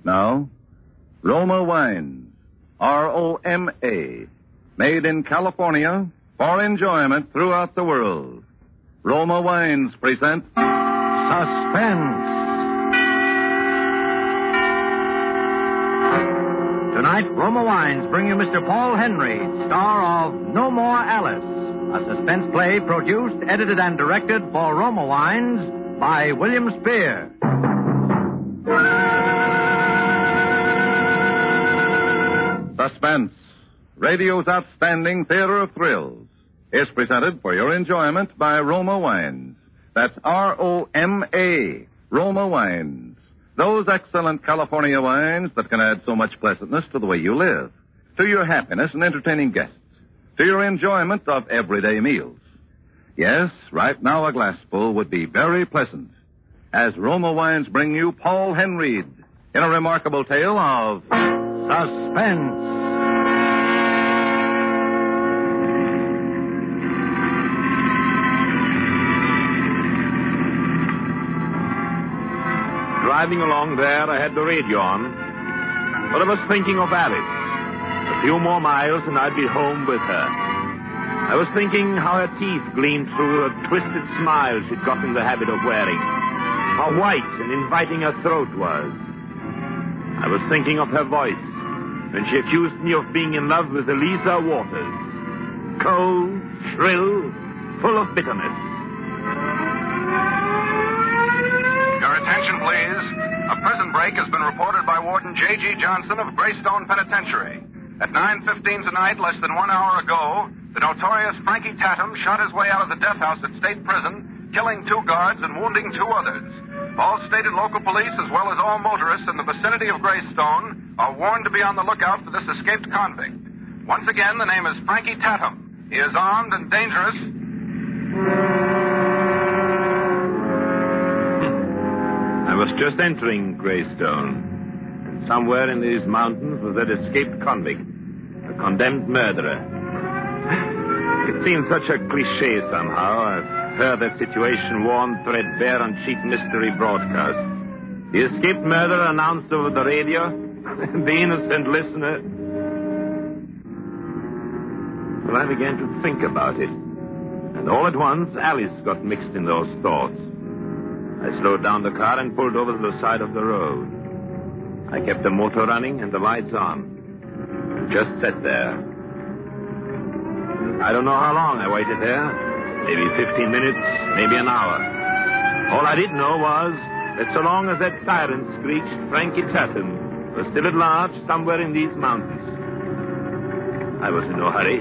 Now, Roma Wines, R-O-M-A, made in California for enjoyment throughout the world. Roma Wines present Suspense. Tonight, Roma Wines bring you Mr. Paul Henry, star of No More Alice, a suspense play produced, edited, and directed for Roma Wines by William Spear. Suspense, radio's outstanding theater of thrills, is presented for your enjoyment by Roma Wines. That's R-O-M-A, Roma Wines. Those excellent California wines that can add so much pleasantness to the way you live, to your happiness in entertaining guests, to your enjoyment of everyday meals. Yes, right now a glassful would be very pleasant, as Roma Wines bring you Paul Henry in a remarkable tale of Suspense. Driving along there, I had the radio on, but I was thinking of Alice. A few more miles and I'd be home with her. I was thinking how her teeth gleamed through a twisted smile she'd got in the habit of wearing. How white and inviting her throat was. I was thinking of her voice when she accused me of being in love with Elisa Waters. Cold, shrill, full of bitterness. Your attention, please. A prison break has been reported by Warden J.G. Johnson of Greystone Penitentiary. At 9:15 tonight, less than 1 hour ago, the notorious Frankie Tatum shot his way out of the death house at State Prison, killing 2 guards and wounding 2 others. All state and local police, as well as all motorists in the vicinity of Greystone, are warned to be on the lookout for this escaped convict. Once again, the name is Frankie Tatum. He is armed and dangerous. I was just entering Greystone. And somewhere in these mountains was that escaped convict, a condemned murderer. It seemed such a cliché somehow. I've heard that situation worn threadbare on cheap mystery broadcasts. The escaped murderer announced over the radio, the innocent listener. Well, I began to think about it. And all at once, Alice got mixed in those thoughts. I slowed down the car and pulled over to the side of the road. I kept the motor running and the lights on. And just sat there. I don't know how long I waited there. Maybe 15 minutes, maybe an hour. All I did know was that so long as that siren screeched, Frankie Tatum was still at large somewhere in these mountains. I was in no hurry.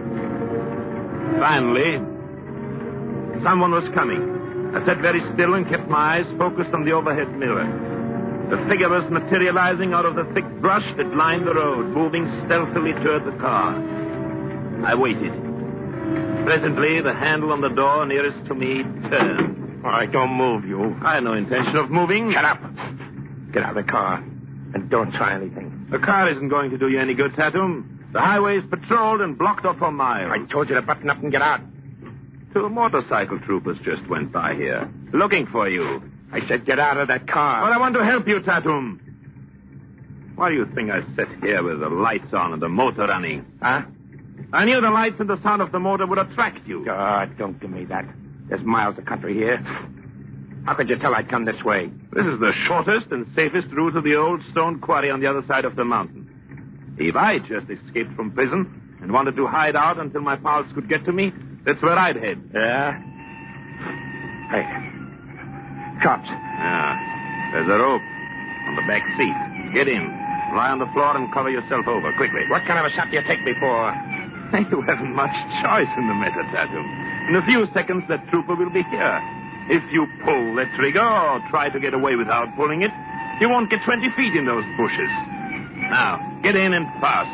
Finally, someone was coming. I sat very still and kept my eyes focused on the overhead mirror. The figure was materializing out of the thick brush that lined the road, moving stealthily toward the car. I waited. Presently, the handle on the door nearest to me turned. All right, don't move, you. I had no intention of moving. Get up. Get out of the car. And don't try anything. The car isn't going to do you any good, Tatum. The highway is patrolled and blocked off for miles. I told you to button up and get out. 2 motorcycle troopers just went by here, looking for you. I said get out of that car. But I want to help you, Tatum. Why do you think I sat here with the lights on and the motor running? Huh? I knew the lights and the sound of the motor would attract you. God, don't give me that. There's miles of country here. How could you tell I'd come this way? This is the shortest and safest route to the old stone quarry on the other side of the mountain. If I just escaped from prison and wanted to hide out until my pals could get to me, that's where I'd head. Yeah? Hey. Cops. Yeah. There's a rope on the back seat. Get in. Lie on the floor and cover yourself over, quickly. What kind of a shot do you take me for? You haven't much choice in the matter, Tatum. In a few seconds, that trooper will be here. If you pull the trigger or try to get away without pulling it, you won't get 20 feet in those bushes. Now, get in and fast.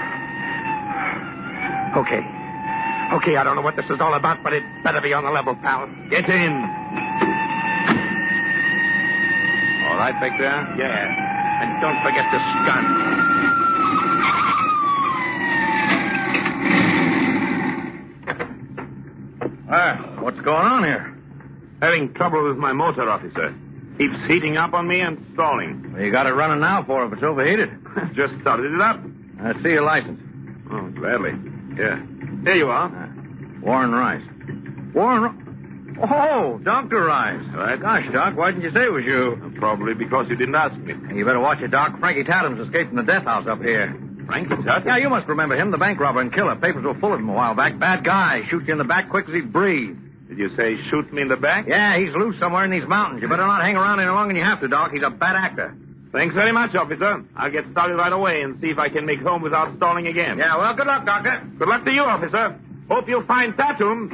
Okay. Okay, I don't know what this is all about, but it better be on the level, pal. Get in. All right, back there? Yeah. And don't forget this gun. What's going on here? Having trouble with my motor, officer. Keeps heating up on me and stalling. Well, you got it running now for if it's overheated. Just started it up. I see your license. Oh, gladly. Yeah. Here you are. Warren Rice. Oh, Dr. Rice. Right. Gosh, Doc, why didn't you say it was you? Probably because you didn't ask me. You better watch it, Doc. Frankie Tatum's escaped from the death house up here. Frankie Tatum? Yeah, you must remember him, the bank robber and killer. Papers were full of him a while back. Bad guy. Shoot you in the back quick as he'd breathe. Did you say shoot me in the back? Yeah, he's loose somewhere in these mountains. You better not hang around any longer than you have to, Doc. He's a bad actor. Thanks very much, officer. I'll get started right away and see if I can make home without stalling again. Yeah, well, good luck, Doctor. Good luck to you, officer. Hope you find Tatum.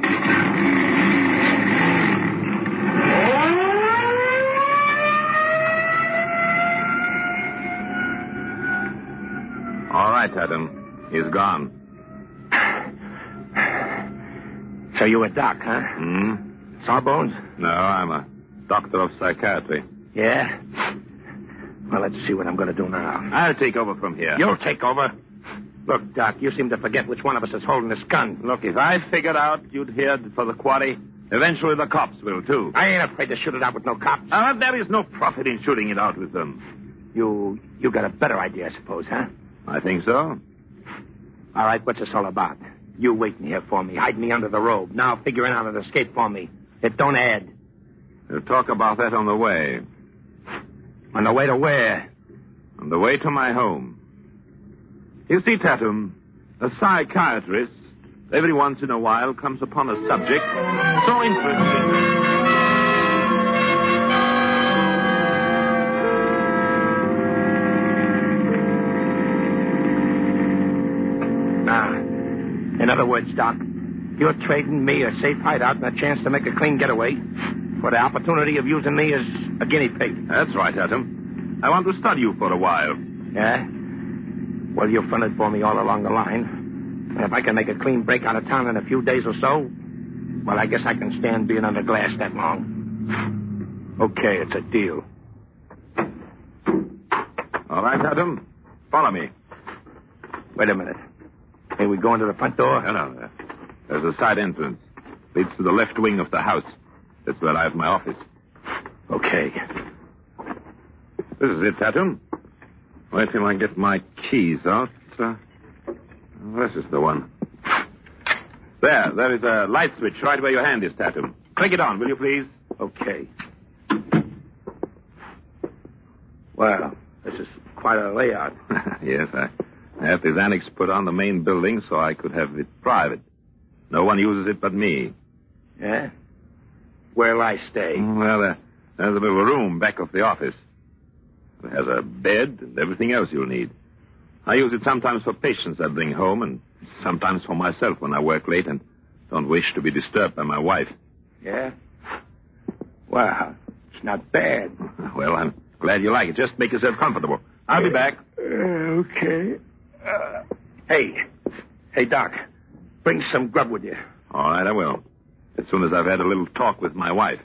All right, Tatum. He's gone. So you a doc, huh? Sawbones? No, I'm a doctor of psychiatry. Yeah? Well, let's see what I'm going to do now. I'll take over from here. You'll take over? Look, Doc, you seem to forget which one of us is holding this gun. Look, if I figured out you'd head for the quarry, eventually the cops will, too. I ain't afraid to shoot it out with no cops. There is no profit in shooting it out with them. You got a better idea, I suppose, huh? I think so. All right, what's this all about? You waiting here for me, hiding me under the robe, now figuring out an escape for me. It don't add. We'll talk about that on the way. On the way to where? On the way to my home. You see, Tatum, a psychiatrist, every once in a while comes upon a subject so interesting. In other words, Doc, you're trading me a safe hideout and a chance to make a clean getaway for the opportunity of using me as a guinea pig. That's right, Tatum. I want to study you for a while. Yeah? Well, you've fronted for me all along the line. And if I can make a clean break out of town in a few days or so, well, I guess I can stand being under glass that long. Okay, it's a deal. All right, Tatum. Follow me. Wait a minute. May we go into the front door? No. There's a side entrance. Leads to the left wing of the house. That's where I have my office. Okay. This is it, Tatum. Wait till I get my keys out. This is the one. There is a light switch right where your hand is, Tatum. Click it on, will you please? Okay. Well, this is quite a layout. Yes, I have this annex put on the main building so I could have it private. No one uses it but me. Yeah? Where'll I stay? Well, there's a little room back of the office. It has a bed and everything else you'll need. I use it sometimes for patients I bring home and sometimes for myself when I work late and don't wish to be disturbed by my wife. Yeah? Well, it's not bad. Well, I'm glad you like it. Just make yourself comfortable. I'll be back. Okay. Hey, Doc. Bring some grub with you. All right, I will. As soon as I've had a little talk with my wife.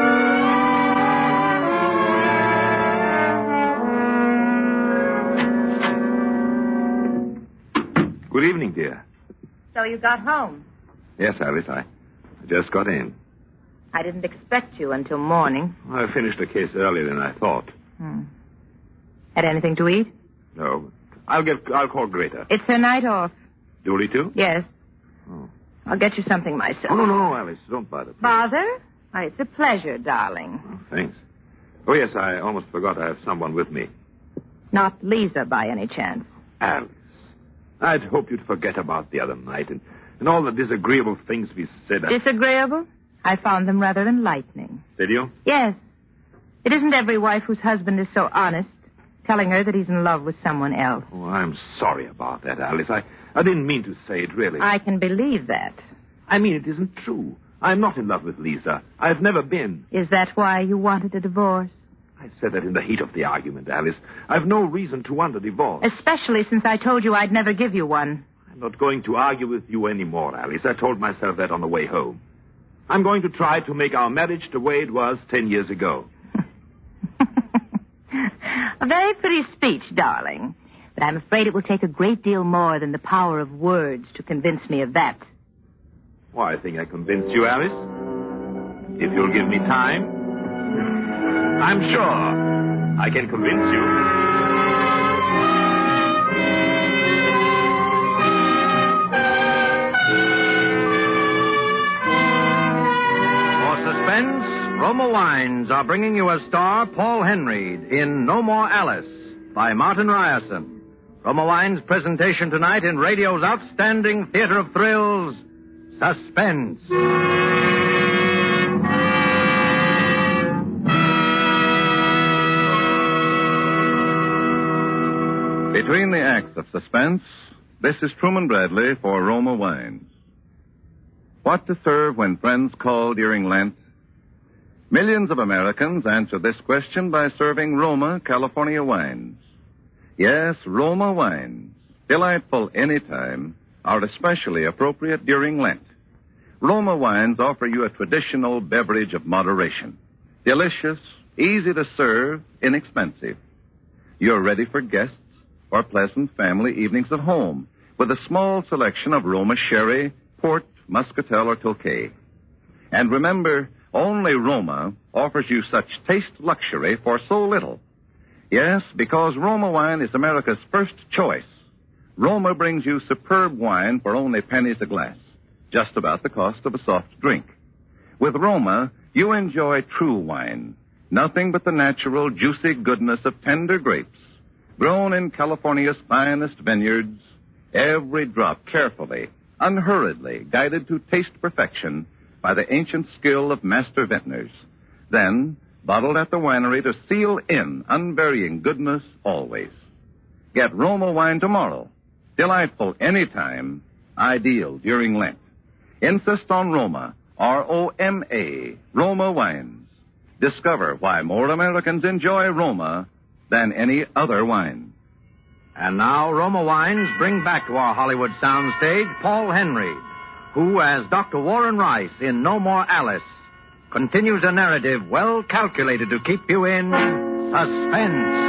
Good evening, dear. So you got home? Yes, Alice, I just got in. I didn't expect you until morning. I finished the case earlier than I thought. Had anything to eat? No. I'll call Greta. It's her night off. Julie, too? Yes. Oh. I'll get you something myself. Oh, no, Alice. Don't bother. Please. Bother? Why, it's a pleasure, darling. Oh, thanks. Oh, yes, I almost forgot I have someone with me. Not Lisa, by any chance. Alice. I'd hoped you'd forget about the other night and all the disagreeable things we said. Disagreeable? I found them rather enlightening. Did you? Yes. It isn't every wife whose husband is so honest, telling her that he's in love with someone else. Oh, I'm sorry about that, Alice. I didn't mean to say it, really. I can believe that. I mean, it isn't true. I'm not in love with Lisa. I've never been. Is that why you wanted a divorce? I said that in the heat of the argument, Alice. I've no reason to want a divorce. Especially since I told you I'd never give you one. I'm not going to argue with you anymore, Alice. I told myself that on the way home. I'm going to try to make our marriage the way it was 10 years ago. A very pretty speech, darling. But I'm afraid it will take a great deal more than the power of words to convince me of that. Well, I think I convinced you, Alice. If you'll give me time. I'm sure I can convince you. For suspense, Roma Wines are bringing you as star Paul Henry in No More Alice by Martin Ryerson. Roma Wines' presentation tonight in radio's outstanding theater of thrills, Suspense. Between the acts of Suspense, this is Truman Bradley for Roma Wines. What to serve when friends call during Lent? Millions of Americans answer this question by serving Roma California wines. Yes, Roma wines, delightful anytime, are especially appropriate during Lent. Roma wines offer you a traditional beverage of moderation. Delicious, easy to serve, inexpensive. You're ready for guests or pleasant family evenings at home with a small selection of Roma sherry, port, muscatel, or Tokay. And remember, only Roma offers you such taste luxury for so little. Yes, because Roma wine is America's first choice. Roma brings you superb wine for only pennies a glass, just about the cost of a soft drink. With Roma, you enjoy true wine, nothing but the natural, juicy goodness of tender grapes, grown in California's finest vineyards, every drop carefully, unhurriedly, guided to taste perfection by the ancient skill of master vintners. Then, bottled at the winery to seal in unvarying goodness always. Get Roma wine tomorrow. Delightful anytime, ideal during Lent. Insist on Roma, R-O-M-A, Roma wines. Discover why more Americans enjoy Roma than any other wine. And now Roma Wines bring back to our Hollywood soundstage Paul Henry, who, as Dr. Warren Rice in No More Alice, continues a narrative well calculated to keep you in suspense.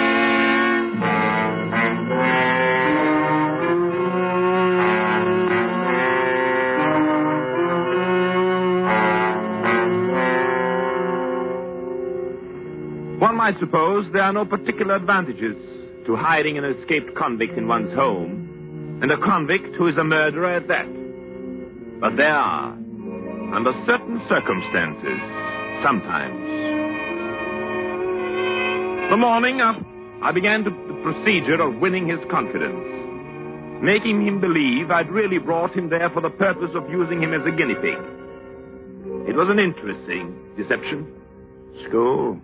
One might suppose there are no particular advantages to hiding an escaped convict in one's home, and a convict who is a murderer at that. But there are, under certain circumstances, sometimes. The morning I began the procedure of winning his confidence, making him believe I'd really brought him there for the purpose of using him as a guinea pig. It was an interesting deception. School?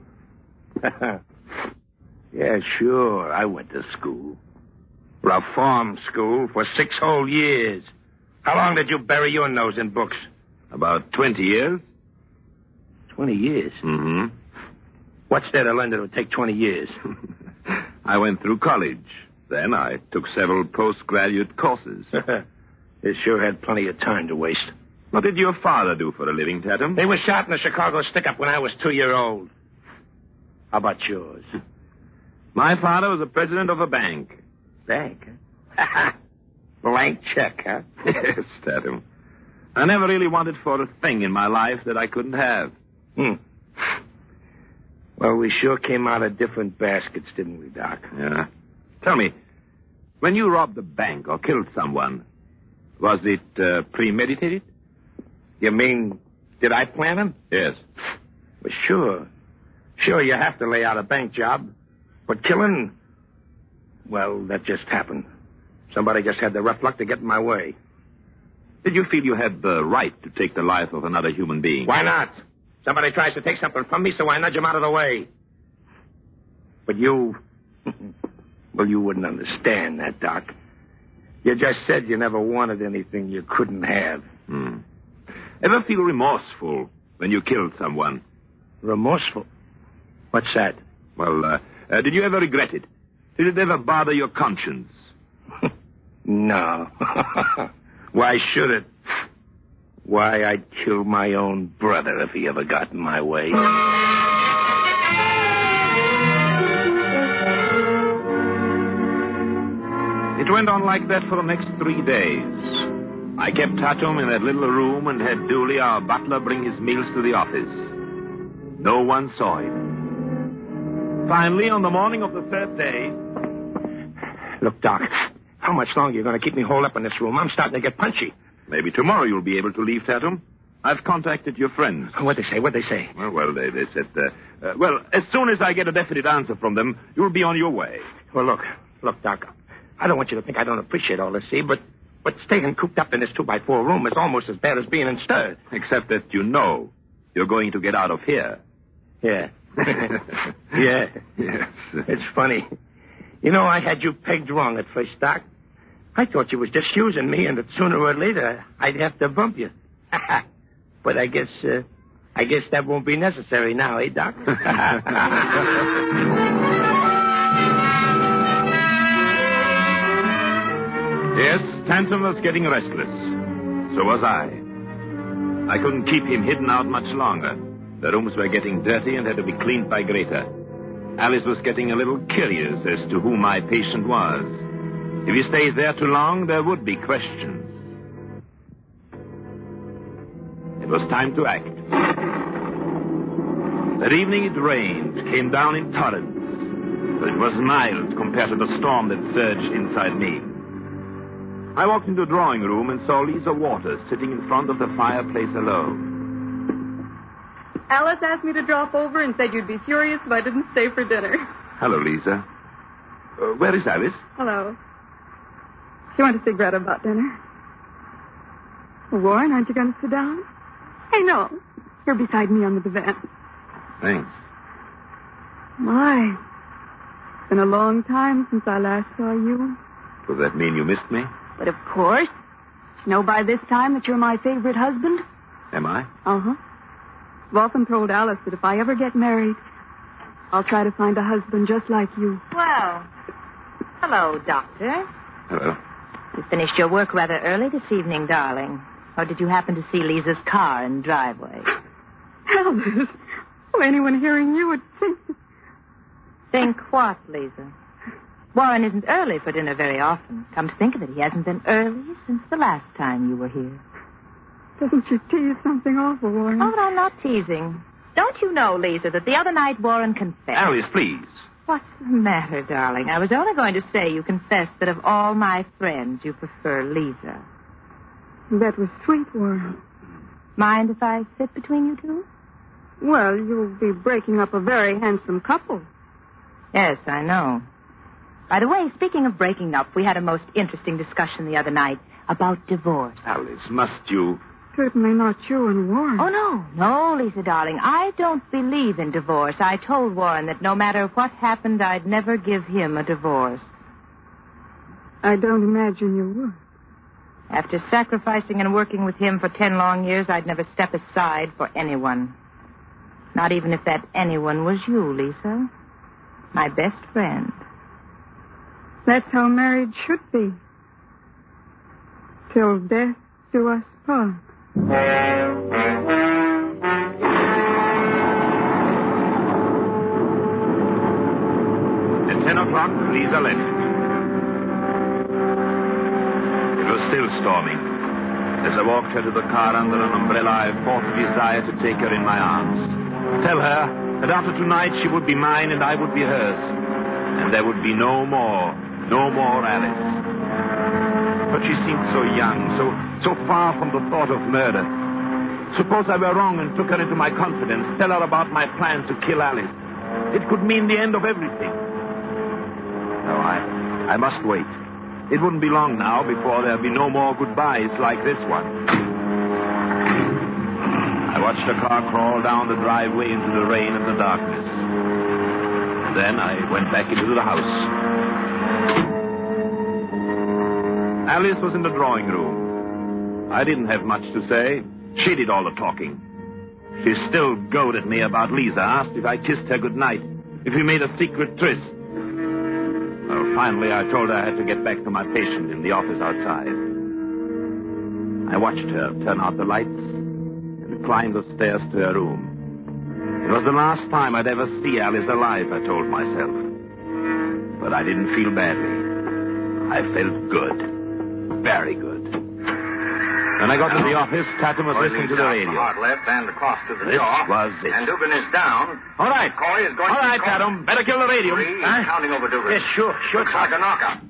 Yeah, sure. I went to school. A farm school for 6 whole years. How long did you bury your nose in books? About 20 years. 20 years? Mm-hmm. What's there to learn that would take 20 years? I went through college. Then I took several postgraduate courses. You sure had plenty of time to waste. What did your father do for a living, Tatum? He was shot in a Chicago stick-up when I was 2-year-old. How about yours? My father was the president of a bank. Bank? Blank check, huh? Yes, Tatum. I never really wanted for a thing in my life that I couldn't have. Well, we sure came out of different baskets, didn't we, Doc? Yeah. Tell me, when you robbed the bank or killed someone, was it premeditated? You mean, did I plan him? Yes. Well, sure. Sure, you have to lay out a bank job. But killing, well, that just happened. Somebody just had the rough luck to get in my way. Did you feel you had the right to take the life of another human being? Why not? Somebody tries to take something from me, so I nudge him out of the way. But you... well, you wouldn't understand that, Doc. You just said you never wanted anything you couldn't have. Ever feel remorseful when you killed someone? Remorseful? What's that? Well, did you ever regret it? Did it ever bother your conscience? No. Why should it? Why, I'd kill my own brother if he ever got in my way. It went on like that for the next 3 days. I kept Tatum in that little room and had Dooley, our butler, bring his meals to the office. No one saw him. Finally, on the morning of the third day... Look, Doc, how much longer are you going to keep me holed up in this room? I'm starting to get punchy. Maybe tomorrow you'll be able to leave Tatum. I've contacted your friends. What'd they say? Well, they said, as soon as I get a definite answer from them, you'll be on your way. Well, look, Doc, I don't want you to think I don't appreciate all this, see, but staying cooped up in this 2x4 room is almost as bad as being in stirred. Except that you know you're going to get out of here. Yeah. Yeah. Yes. It's funny. You know, I had you pegged wrong at first, Doc. I thought you was just using me and that sooner or later I'd have to bump you. But I guess that won't be necessary now, eh, Doc? Yes, Stanton was getting restless. So was I. I couldn't keep him hidden out much longer. The rooms were getting dirty and had to be cleaned by Greta. Alice was getting a little curious as to who my patient was. If he stayed there too long, there would be questions. It was time to act. That evening it rained, came down in torrents, but it was mild compared to the storm that surged inside me. I walked into the drawing room and saw Lisa Waters sitting in front of the fireplace alone. Alice asked me to drop over and said you'd be furious if I didn't stay for dinner. Hello, Lisa. Where is Alice? Hello. She wanted to see Greta about dinner. Warren, aren't you going to sit down? Hey, no. You're beside me on the divan. Thanks. My. It's been a long time since I last saw you. Does that mean you missed me? But of course. You know by this time that you're my favorite husband? Am I? Uh-huh. I've often told Alice that if I ever get married, I'll try to find a husband just like you. Well, hello, Doctor. Hello. You finished your work rather early this evening, darling. Or did you happen to see Lisa's car in the driveway? Alice, well, anyone hearing you would think... Think what, Lisa? Warren isn't early for dinner very often. Come to think of it, he hasn't been early since the last time you were here. Doesn't she tease something awful, Warren? Oh, no, I'm not teasing. Don't you know, Lisa, that the other night Warren confessed... Alice, please. What's the matter, darling? I was only going to say you confessed that of all my friends, you prefer Lisa. That was sweet, Warren. Mind if I sit between you two? Well, you'll be breaking up a very handsome couple. Yes, I know. By the way, speaking of breaking up, we had a most interesting discussion the other night about divorce. Alice, must you... Certainly not you and Warren. Oh, no, Lisa, darling. I don't believe in divorce. I told Warren that no matter what happened, I'd never give him a divorce. I don't imagine you would. After sacrificing and working with him for 10 long years, I'd never step aside for anyone. Not even if that anyone was you, Lisa. My best friend. That's how marriage should be. Till death do us part. At 10 o'clock, Lisa left. It was still storming. As I walked her to the car under an umbrella, I fought a desire to take her in my arms. Tell her that after tonight she would be mine and I would be hers. And there would be no more Alice. But she seemed so young, so far from the thought of murder. Suppose I were wrong and took her into my confidence, tell her about my plan to kill Alice. It could mean the end of everything. No, I must wait. It wouldn't be long now before there'd be no more goodbyes like this one. I watched the car crawl down the driveway into the rain and the darkness. And then I went back into the house. Alice was in the drawing room. I didn't have much to say. She did all the talking. She still goaded me about Lisa, asked if I kissed her goodnight, if we made a secret tryst. Well, finally, I told her I had to get back to my patient in the office outside. I watched her turn out the lights and climb the stairs to her room. It was the last time I'd ever see Alice alive, I told myself. But I didn't feel badly. I felt good. Very good. When I got to the office, Tatum was listening to the radio. Hard left and across to the This jaw. was it. And Dugan is down. All right. Coy is going All to right, Tatum. Better kill the radio. Three, Huh? counting over Dugan. Yes, sure. Looks like a knockout.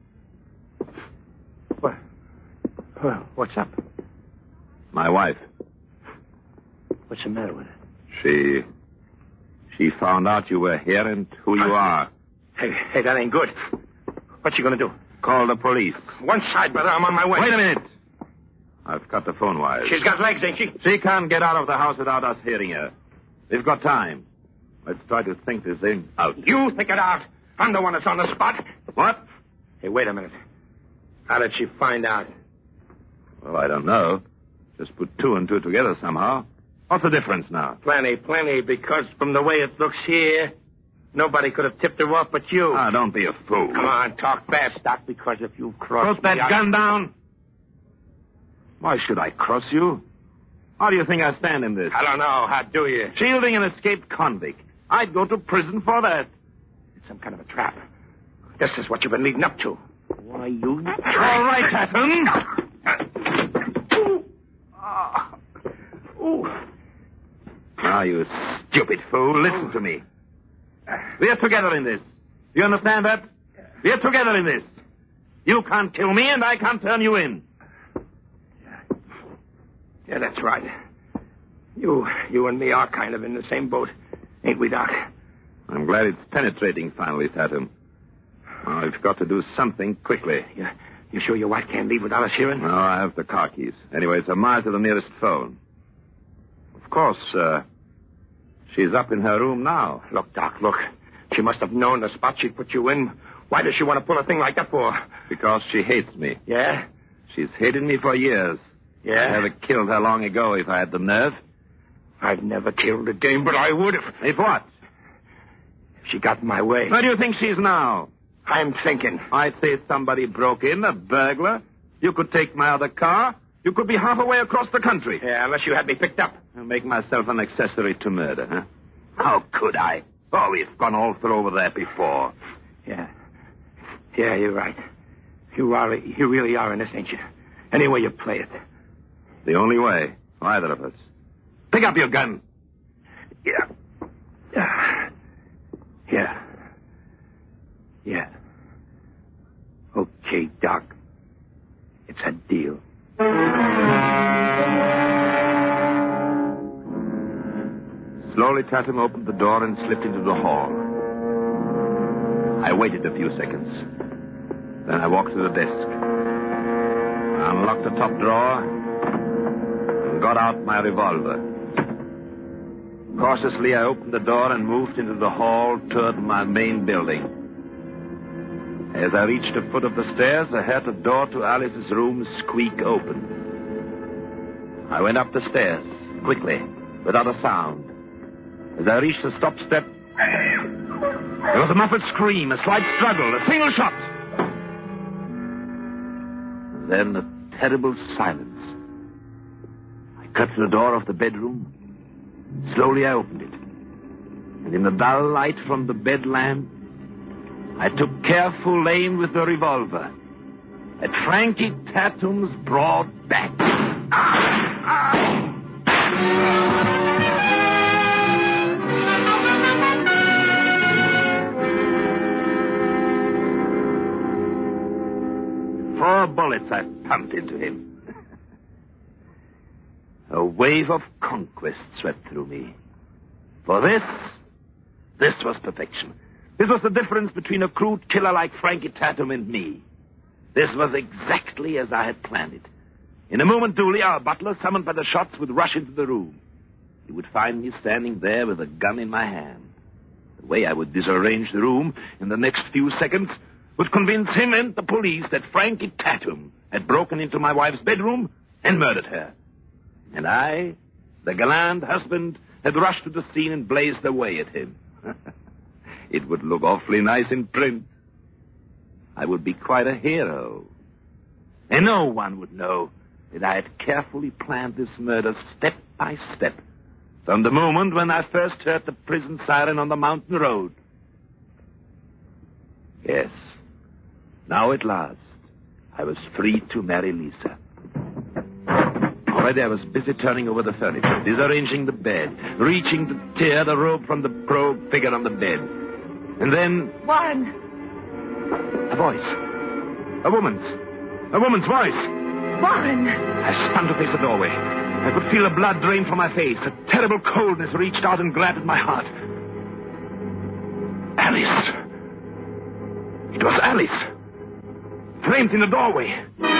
What's up? My wife. What's the matter with her? She found out you were here and who you are. Hey, that ain't good. What's she gonna do? Call the police. One side, brother. I'm on my way. Wait a minute. I've cut the phone wires. She's got legs, ain't she? She can't get out of the house without us hearing her. We've got time. Let's try to think this thing out. You think it out. I'm the one that's on the spot. What? Hey, wait a minute. How did she find out? Well, I don't know. Just put two and two together somehow. What's the difference now? Plenty, because from the way it looks here, nobody could have tipped her off but you. Ah, don't be a fool. Come on, talk fast, Doc, because if you cross Put that gun down. Why should I cross you? How do you think I stand in this? I don't know. How do you? Shielding an escaped convict. I'd go to prison for that. It's some kind of a trap. This is what you've been leading up to. Why, you... All right, Tatum. Now, you stupid fool, listen to me. We're together in this. You understand that? We're together in this. You can't kill me, and I can't turn you in. Yeah, that's right. You and me are kind of in the same boat, ain't we, Doc? I'm glad it's penetrating finally, Tatum. Now, we've got to do something quickly. Yeah. You sure your wife can't leave without us hearing? No, I have the car keys. Anyway, it's a mile to the nearest phone. Of course, she's up in her room now. Look, Doc, look. She must have known the spot she'd put you in. Why does she want to pull a thing like that for? Because she hates me. Yeah? She's hated me for years. Yeah? I'd have killed her long ago if I had the nerve. I've never killed a dame, but I would if... If what? If she got in my way. Where do you think she's now? I'm thinking. I'd say somebody broke in, a burglar. You could take my other car. You could be halfway across the country. Yeah, unless you had me picked up. I'll make myself an accessory to murder, huh? How could I? Oh, we've gone all through over there before. Yeah. Yeah, you're right. You really are in this, ain't you? Any way you play it. The only way. Either of us. Pick up your gun. Yeah. Yeah. Yeah. Okay, Doc. It's a deal. Slowly, Tatum opened the door and slipped into the hall. I waited a few seconds. Then I walked to the desk. I unlocked the top drawer and got out my revolver. Cautiously, I opened the door and moved into the hall toward my main building. As I reached the foot of the stairs, I heard the door to Alice's room squeak open. I went up the stairs, quickly, without a sound. As I reached the stop step, there was a muffled scream, a slight struggle, a single shot. Then a terrible silence. I cut to the door of the bedroom. Slowly I opened it. And in the dull light from the bed lamp, I took careful aim with the revolver at Frankie Tatum's broad back. Four bullets I pumped into him. A wave of conquest swept through me. For this was perfection. This was the difference between a crude killer like Frankie Tatum and me. This was exactly as I had planned it. In a moment, Dooley, our butler, summoned by the shots, would rush into the room. He would find me standing there with a gun in my hand. The way I would disarrange the room in the next few seconds would convince him and the police that Frankie Tatum had broken into my wife's bedroom and murdered her. And I, the gallant husband, had rushed to the scene and blazed away at him. It would look awfully nice in print. I would be quite a hero. And no one would know that I had carefully planned this murder step by step from the moment when I first heard the prison siren on the mountain road. Yes. Now at last, I was free to marry Lisa. Already I was busy turning over the furniture, disarranging the bed, reaching to tear the robe from the prone figure on the bed. And then... Warren! A voice. A woman's voice. Warren! I spun to face the doorway. I could feel the blood drain from my face. A terrible coldness reached out and grabbed at my heart. Alice. It was Alice. Framed in the doorway.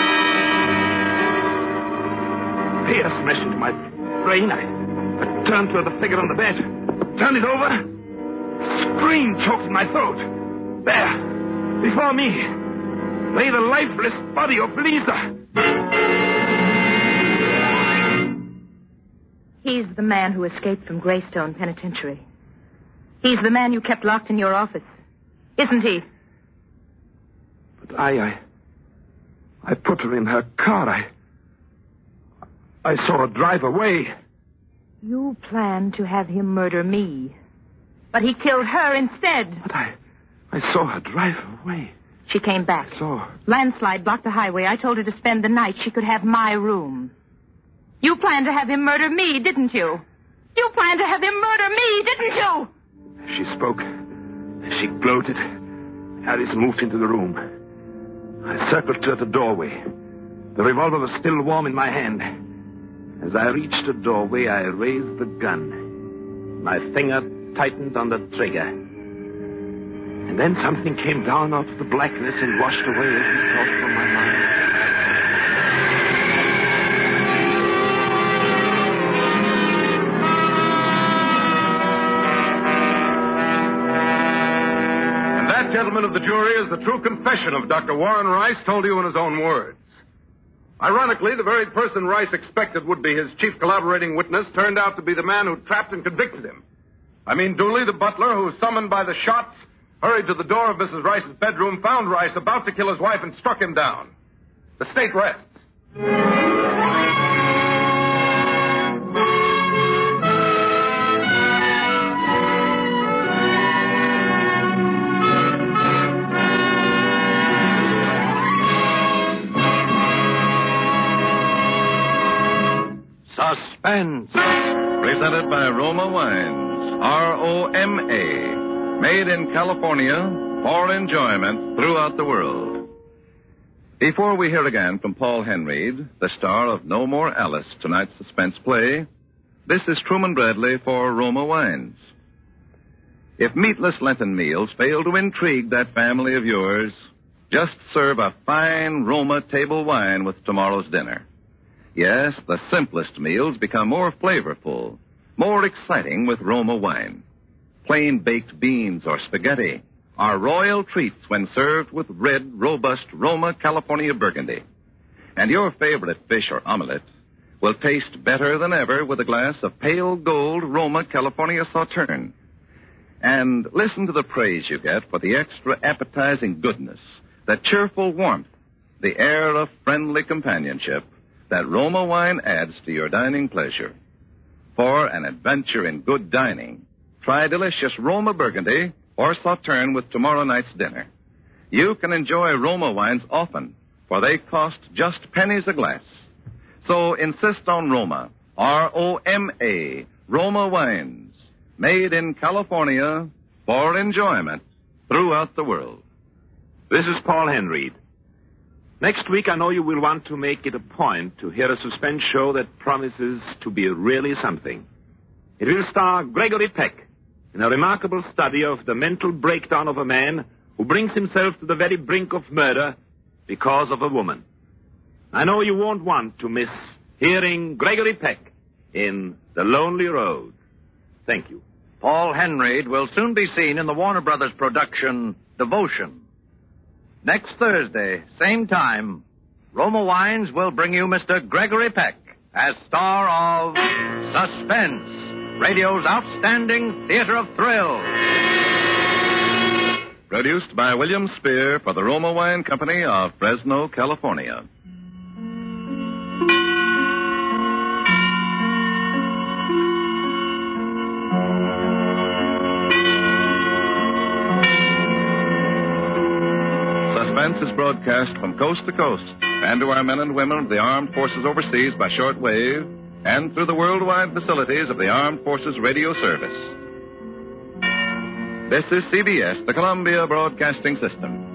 Fear smashed into my brain. I turned toward the figure on the bed. Turned it over. Scream choked in my throat. There, before me, lay the lifeless body of Lisa. He's the man who escaped from Greystone Penitentiary. He's the man you kept locked in your office. Isn't he? But I put her in her car. I saw her drive away. You planned to have him murder me. But he killed her instead. But I saw her drive away. She came back. I saw her. Landslide blocked the highway. I told her to spend the night. She could have my room. You planned to have him murder me, didn't you? You planned to have him murder me, didn't you? She spoke. She gloated. Alice moved into the room. I circled toward the doorway. The revolver was still warm in my hand. As I reached the doorway, I raised the gun. My finger tightened on the trigger. And then something came down out of the blackness and washed away every thought from my mind. Gentlemen of the jury, is the true confession of Dr. Warren Rice told you in his own words. Ironically, the very person Rice expected would be his chief collaborating witness turned out to be the man who trapped and convicted him. I mean, Dooley, the butler, who, summoned by the shots, hurried to the door of Mrs. Rice's bedroom, found Rice about to kill his wife, and struck him down. The state rests. Suspense. Presented by Roma Wines. ROMA. Made in California for enjoyment throughout the world. Before we hear again from Paul Henreid, the star of No More Alice, tonight's suspense play, this is Truman Bradley for Roma Wines. If meatless Lenten meals fail to intrigue that family of yours, just serve a fine Roma table wine with tomorrow's dinner. Yes, the simplest meals become more flavorful, more exciting with Roma wine. Plain baked beans or spaghetti are royal treats when served with red, robust Roma California Burgundy. And your favorite fish or omelet will taste better than ever with a glass of pale gold Roma California Sauterne. And listen to the praise you get for the extra appetizing goodness, that cheerful warmth, the air of friendly companionship that Roma wine adds to your dining pleasure. For an adventure in good dining, try delicious Roma Burgundy or Sauterne with tomorrow night's dinner. You can enjoy Roma wines often, for they cost just pennies a glass. So insist on Roma, R-O-M-A, Roma wines, made in California for enjoyment throughout the world. This is Paul Henreid. Next week, I know you will want to make it a point to hear a suspense show that promises to be really something. It will star Gregory Peck in a remarkable study of the mental breakdown of a man who brings himself to the very brink of murder because of a woman. I know you won't want to miss hearing Gregory Peck in The Lonely Road. Thank you. Paul Henreid will soon be seen in the Warner Brothers production, Devotion. Next Thursday, same time, Roma Wines will bring you Mr. Gregory Peck as star of Suspense, radio's outstanding theater of thrills. Produced by William Spear for the Roma Wine Company of Fresno, California. Suspense is broadcast from coast to coast and to our men and women of the armed forces overseas by shortwave and through the worldwide facilities of the Armed Forces Radio Service. This is CBS, the Columbia Broadcasting System.